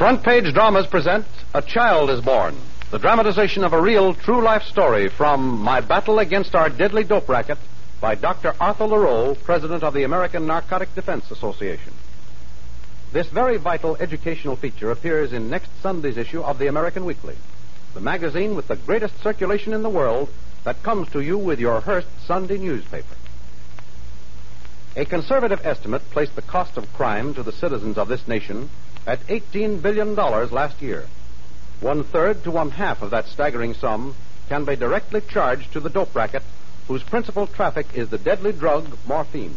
Front Page Dramas present A Child is Born, the dramatization of a real, true-life story from My Battle Against Our Deadly Dope Racket by Dr. Arthur LaRoe, president of the American Narcotic Defense Association. This very vital educational feature appears in next Sunday's issue of the American Weekly, the magazine with the greatest circulation in the world that comes to you with your Hearst Sunday newspaper. A conservative estimate placed the cost of crime to the citizens of this nation at $18 billion last year. 1/3 to 1/2 of that staggering sum can be directly charged to the dope racket, whose principal traffic is the deadly drug morphine.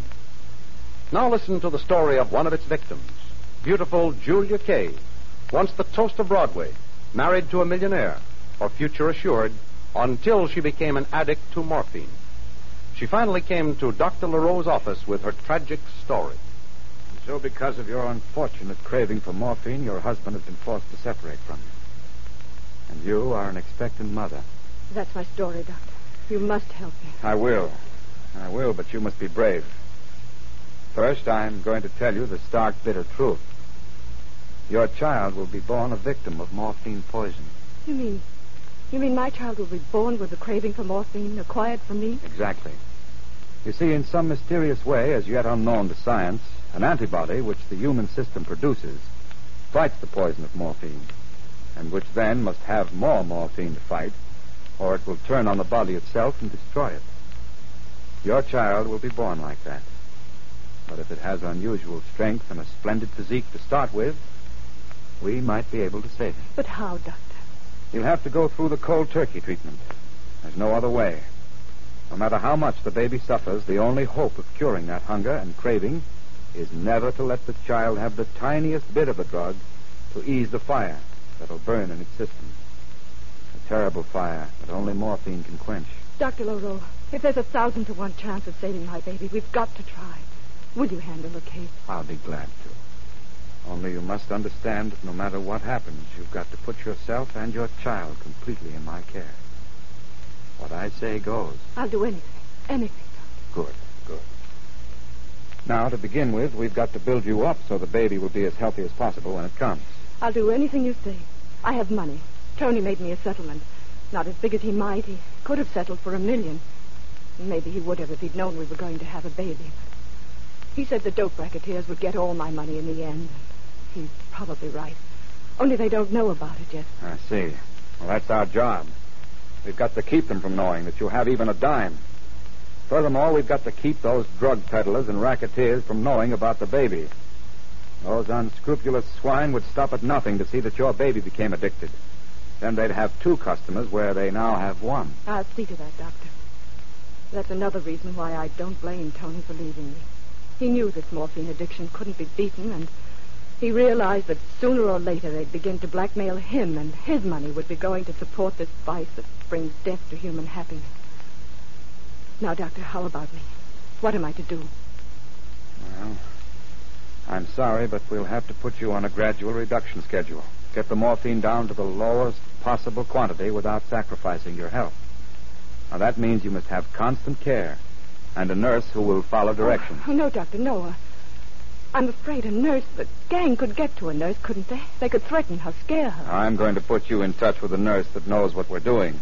Now listen to the story of one of its victims, beautiful Julia Kay, once the toast of Broadway, married to a millionaire, her future assured, until she became an addict to morphine. She finally came to Dr. LaRoe's office with her tragic story. And so because of your unfortunate craving for morphine, your husband has been forced to separate from you. And you are an expectant mother. That's my story, Doctor. You must help me. I will, but you must be brave. First, I'm going to tell you the stark, bitter truth. Your child will be born a victim of morphine poison. You mean my child will be born with a craving for morphine acquired from me? Exactly. You see, in some mysterious way, as yet unknown to science, an antibody which the human system produces fights the poison of morphine, and which then must have more morphine to fight, or it will turn on the body itself and destroy it. Your child will be born like that. But if it has unusual strength and a splendid physique to start with, we might be able to save it. But how, Doctor? You'll have to go through the cold turkey treatment. There's no other way. No matter how much the baby suffers, the only hope of curing that hunger and craving is never to let the child have the tiniest bit of the drug to ease the fire that'll burn in its system. A terrible fire that only morphine can quench. Dr. LaRoe, if there's 1,000 to 1 chance of saving my baby, we've got to try. Will you handle the case? I'll be glad to. Only you must understand that no matter what happens, you've got to put yourself and your child completely in my care. What I say goes. I'll do anything. Anything, Doctor. Good. Now, to begin with, we've got to build you up so the baby will be as healthy as possible when it comes. I'll do anything you say. I have money. Tony made me a settlement. Not as big as he might. He could have settled for $1 million. Maybe he would have if he'd known we were going to have a baby. He said the dope racketeers would get all my money in the end. He's probably right. Only they don't know about it yet. I see. Well, that's our job. We've got to keep them from knowing that you have even a dime. Furthermore, we've got to keep those drug peddlers and racketeers from knowing about the baby. Those unscrupulous swine would stop at nothing to see that your baby became addicted. Then they'd have 2 customers where they now have 1. I'll see to that, Doctor. That's another reason why I don't blame Tony for leaving me. He knew this morphine addiction couldn't be beaten, and he realized that sooner or later they'd begin to blackmail him, and his money would be going to support this vice that brings death to human happiness. Now, Doctor, how about me? What am I to do? Well, I'm sorry, but we'll have to put you on a gradual reduction schedule. Get the morphine down to the lowest possible quantity without sacrificing your health. Now, that means you must have constant care and a nurse who will follow directions. Oh, no, Doctor, no. I'm afraid the gang could get to a nurse, couldn't they? They could threaten her, scare her. I'm going to put you in touch with a nurse that knows what we're doing.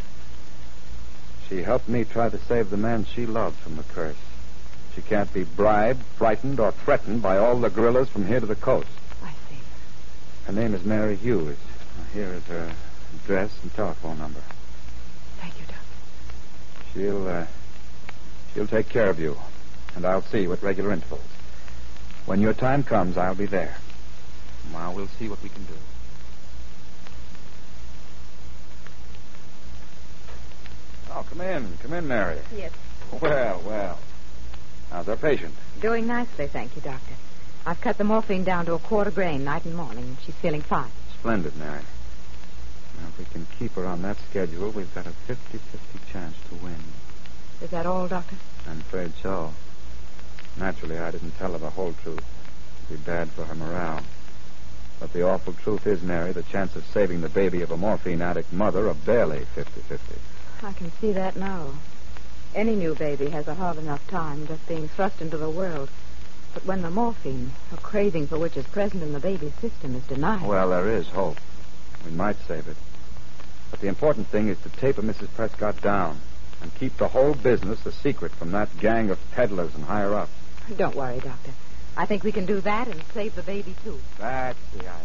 She helped me try to save the man she loved from the curse. She can't be bribed, frightened, or threatened by all the guerrillas from here to the coast. I see. Her name is Mary Hughes. Here is her address and telephone number. Thank you, Doctor. She'll take care of you, and I'll see you at regular intervals. When your time comes, I'll be there. Now we'll see what we can do. Oh, come in, Mary. Yes. Well. How's our patient? Doing nicely, thank you, Doctor. I've cut the morphine down to 1/4 grain night and morning. She's feeling fine. Splendid, Mary. Now, if we can keep her on that schedule, we've got a 50-50 chance to win. Is that all, Doctor? I'm afraid so. Naturally, I didn't tell her the whole truth. It'd be bad for her morale. But the awful truth is, Mary, the chance of saving the baby of a morphine addict mother are barely 50-50. I can see that now. Any new baby has a hard enough time just being thrust into the world. But when the morphine, a craving for which is present in the baby's system, is denied... Well, there is hope. We might save it. But the important thing is to taper Mrs. Prescott down and keep the whole business a secret from that gang of peddlers and higher-ups. Don't worry, Doctor. I think we can do that and save the baby, too. That's the idea.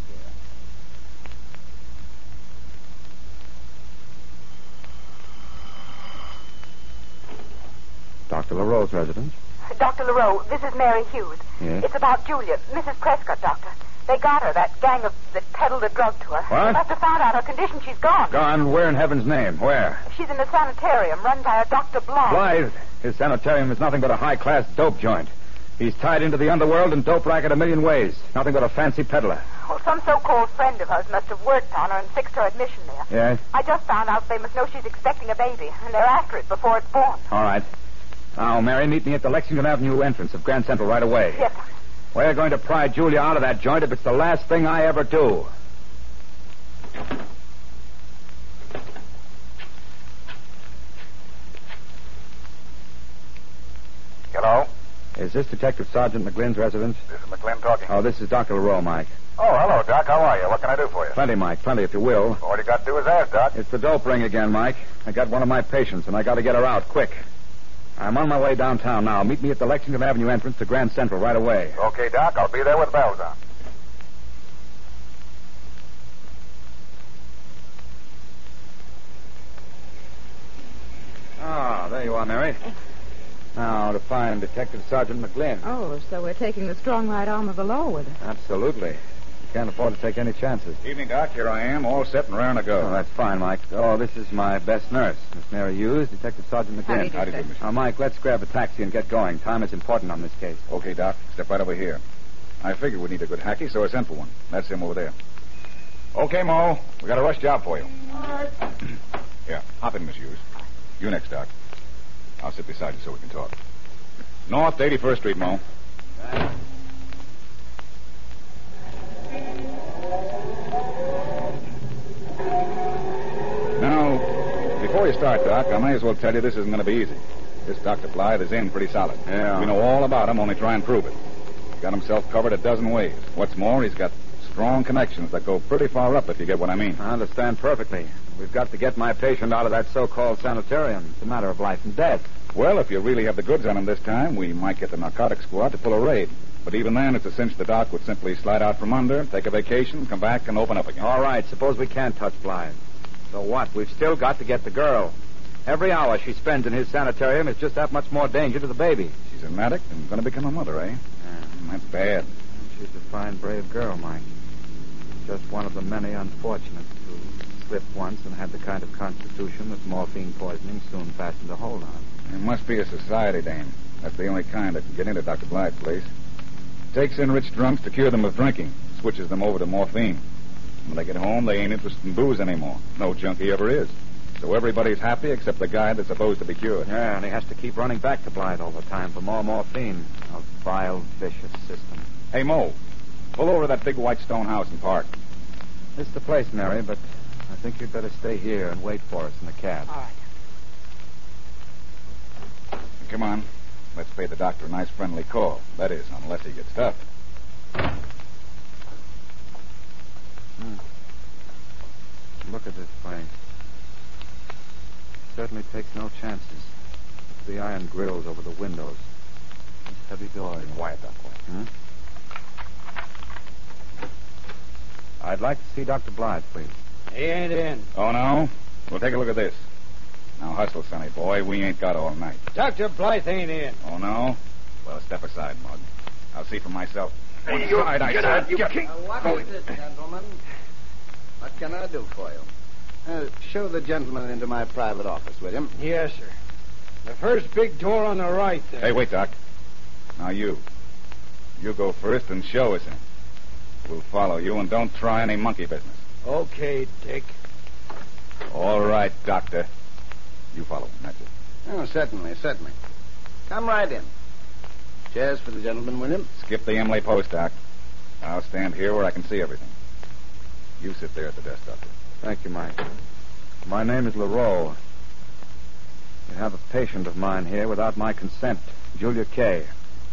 Dr. LaRoe's residence. Dr. LaRoe, this is Mary Hughes. Yes? It's about Julia, Mrs. Prescott, Doctor. They got her, that gang that peddled a drug to her. What? They must have found out her condition. She's gone. Gone? Where in heaven's name? Where? She's in the sanitarium run by a Dr. Blythe. Blythe. His sanitarium is nothing but a high-class dope joint. He's tied into the underworld and dope racket a million ways. Nothing but a fancy peddler. Well, some so-called friend of hers must have worked on her and fixed her admission there. Yes? I just found out they must know she's expecting a baby, and they're after it before it's born. All right. Now, Mary, meet me at the Lexington Avenue entrance of Grand Central right away. Yes, Doctor. We're going to pry Julia out of that joint if it's the last thing I ever do. Hello? Is this Detective Sergeant McGlynn's residence? This is McGlynn talking. Oh, this is Dr. LaRoe, Mike. Oh, hello, Doc. How are you? What can I do for you? Plenty, Mike. Plenty, if you will. All you got to do is ask, Doc. It's the dope ring again, Mike. I got one of my patients, and I got to get her out quick. I'm on my way downtown now. Meet me at the Lexington Avenue entrance to Grand Central right away. Okay, Doc. I'll be there with bells on. Ah, there you are, Mary. Now, to find Detective Sergeant McGlynn. Oh, so we're taking the strong right arm of the law with us. Absolutely. You can't afford to take any chances. Evening, Doc. Here I am, all set and raring to go. Oh, that's fine, Mike. Oh, this is my best nurse, Miss Mary Hughes, Detective Sergeant McGlynn. How do you do, Miss? Now, Mike, let's grab a taxi and get going. Time is important on this case. Okay, Doc. Step right over here. I figured we'd need a good hacky, so I sent for one. That's him over there. Okay, Mo. We got a rush job for you. Yeah, hop in, Miss Hughes. You next, Doc. I'll sit beside you so we can talk. North to 81st Street, Mo. Now, before you start, Doc, I may as well tell you this isn't going to be easy. This Dr. Blythe is in pretty solid. Yeah. We know all about him, only try and prove it. He's got himself covered a dozen ways. What's more, he's got strong connections that go pretty far up, if you get what I mean. I understand perfectly. We've got to get my patient out of that so-called sanitarium. It's a matter of life and death. Well, if you really have the goods on him this time, we might get the narcotics squad to pull a raid. But even then, it's a cinch the doc would simply slide out from under, take a vacation, come back, and open up again. All right, suppose we can't touch Blythe. So what? We've still got to get the girl. Every hour she spends in his sanitarium is just that much more danger to the baby. She's an addict and going to become a mother, eh? That's bad. She's a fine, brave girl, Mike. Just one of the many unfortunates who slipped once and had the kind of constitution that morphine poisoning soon fastened a hold on. There must be a society dame. That's the only kind that can get into Dr. Blythe's place. Takes in rich drunks to cure them of drinking. Switches them over to morphine. When they get home, they ain't interested in booze anymore. No junkie ever is. So everybody's happy except the guy that's supposed to be cured. Yeah, and he has to keep running back to Blythe all the time for more morphine. A vile, vicious system. Hey, Mo, pull over to that big white stone house and park. This is the place, Mary, but I think you'd better stay here and wait for us in the cab. All right. Come on. Let's pay the doctor a nice friendly call. That is, unless he gets stuffed. Look at this place. Certainly takes no chances. Look at the iron grills over the windows. These heavy doors. Quiet, Doc. Quiet. I'd like to see Dr. Blythe, please. He ain't in. Oh, no? Well, take a look at this. Now, hustle, sonny boy. We ain't got all night. Dr. Blythe ain't in. Oh, no? Well, step aside, Mug. I'll see for myself. Hey, you get out, you can't. What is this, gentlemen? What can I do for you? Show the gentleman into my private office, will you? Yes, sir. The first big door on the right there. Hey, wait, Doc. Now, you. You go first and show us in. We'll follow you, and don't try any monkey business. Okay, Dick. All right, Doctor. You follow him, that's it. Oh, certainly. Come right in. Chairs for the gentleman, William. Skip the Emily post, Doc. I'll stand here where I can see everything. You sit there at the desk, Doctor. Thank you, Mike. My name is LaRoe. You have a patient of mine here without my consent, Julia Kay.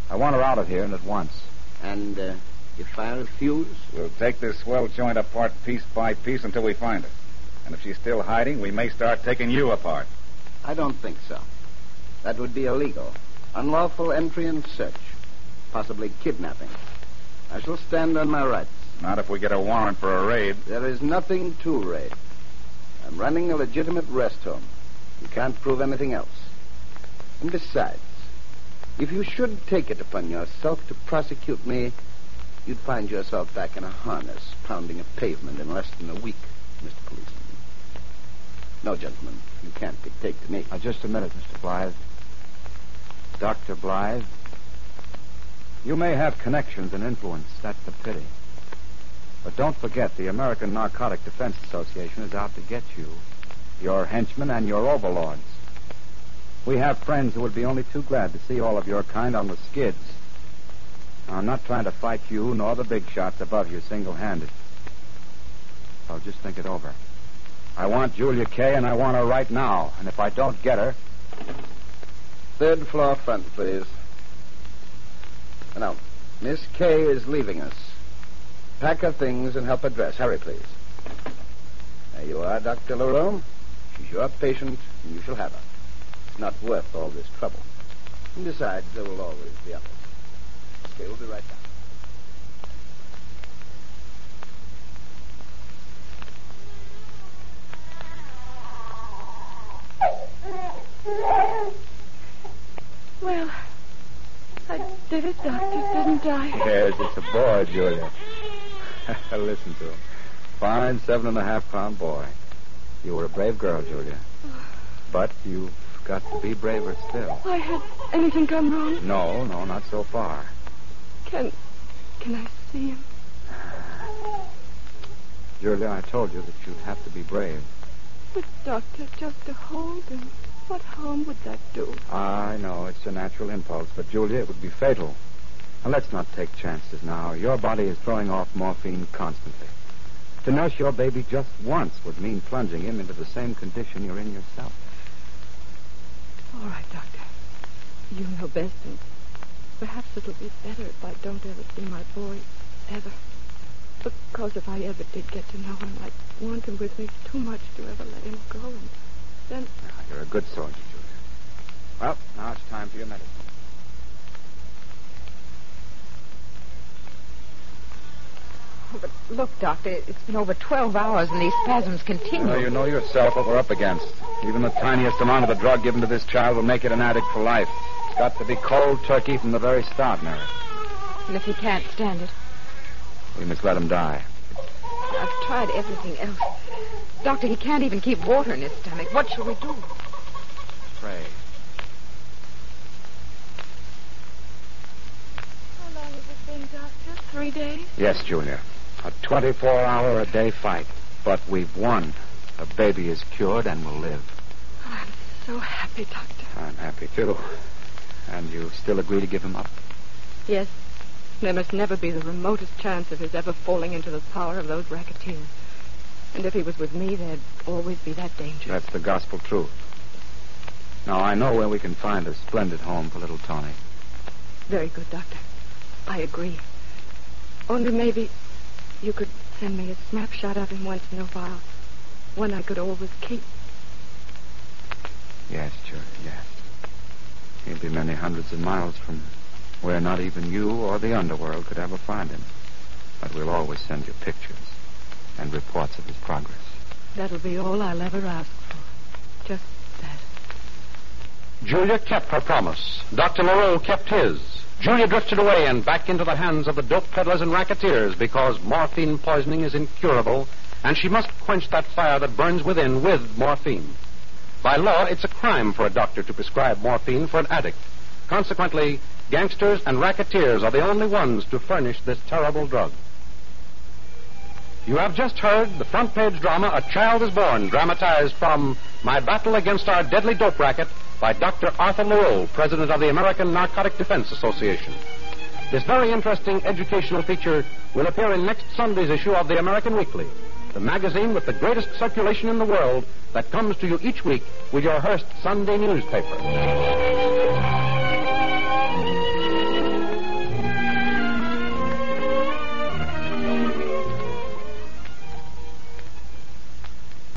I want her out of here and at once. And if I refuse? We'll take this swell joint apart piece by piece until we find her. And if she's still hiding, we may start taking you apart. I don't think so. That would be illegal. Unlawful entry and search. Possibly kidnapping. I shall stand on my rights. Not if we get a warrant for a raid. There is nothing to raid. I'm running a legitimate rest home. You can't prove anything else. And besides, if you should take it upon yourself to prosecute me, you'd find yourself back in a harness, pounding a pavement in less than a week, Mr. Policeman. No, gentlemen, you can't dictate to me. Now, just a minute, Mr. Blythe. Dr. Blythe, you may have connections and influence. That's the pity. But don't forget, the American Narcotic Defense Association is out to get you, your henchmen, and your overlords. We have friends who would be only too glad to see all of your kind on the skids. Now, I'm not trying to fight you nor the big shots above you single-handed. So just think it over. I want Julia Kay, and I want her right now. And if I don't get her... Third floor front, please. Now, Miss Kay is leaving us. Pack her things and help her dress. Hurry, please. There you are, Dr. LaRue. She's your patient, and you shall have her. It's not worth all this trouble. And besides, there will always be others. Kay will be right down. Well, I did it, Doctor, didn't I? Yes, it's a boy, Julia. Listen to him. Fine 7.5-pound boy. You were a brave girl, Julia. But you've got to be braver still. Why, had anything gone wrong? No, not so far. Can I see him? Julia, I told you that you'd have to be brave. But, Doctor, just to hold him, what harm would that do? I know, it's a natural impulse, but, Julia, it would be fatal. Now, let's not take chances now. Your body is throwing off morphine constantly. To nurse your baby just once would mean plunging him into the same condition you're in yourself. All right, Doctor. You know best, and perhaps it'll be better if I don't ever see my boy, ever. Because if I ever did get to know him, I'd want him with me too much to ever let him go, and then... Now, you're a good soldier, Julia. Well, now it's time for your medicine. Oh, but look, Doctor, it's been over 12 hours and these spasms continue. Well, you know yourself what we're up against. Even the tiniest amount of the drug given to this child will make it an addict for life. It's got to be cold turkey from the very start, Mary. And if he can't stand it? We must let him die. I've tried everything else. Doctor, he can't even keep water in his stomach. What shall we do? Pray. How long has it been, Doctor? 3 days? Yes, Julia. A 24-hour-a-day fight. But we've won. The baby is cured and will live. Oh, I'm so happy, Doctor. I'm happy, too. And you still agree to give him up? Yes. There must never be the remotest chance of his ever falling into the power of those racketeers. And if he was with me, there'd always be that danger. That's the gospel truth. Now, I know where we can find a splendid home for little Tony. Very good, Doctor. I agree. Only maybe you could send me a snapshot of him once in a while. One I could always keep. Yes, Julia, yes. He'll be many hundreds of miles from where not even you or the underworld could ever find him. But we'll always send you pictures and reports of his progress. That'll be all I'll ever ask for. Just that. Julia kept her promise. Dr. LaRue kept his. Julia drifted away and back into the hands of the dope peddlers and racketeers because morphine poisoning is incurable, and she must quench that fire that burns within with morphine. By law, it's a crime for a doctor to prescribe morphine for an addict. Consequently, gangsters and racketeers are the only ones to furnish this terrible drug. You have just heard the front-page drama, A Child is Born, dramatized from My Battle Against Our Deadly Dope Racket by Dr. Arthur LaRue, president of the American Narcotic Defense Association. This very interesting educational feature will appear in next Sunday's issue of the American Weekly, the magazine with the greatest circulation in the world that comes to you each week with your Hearst Sunday newspaper.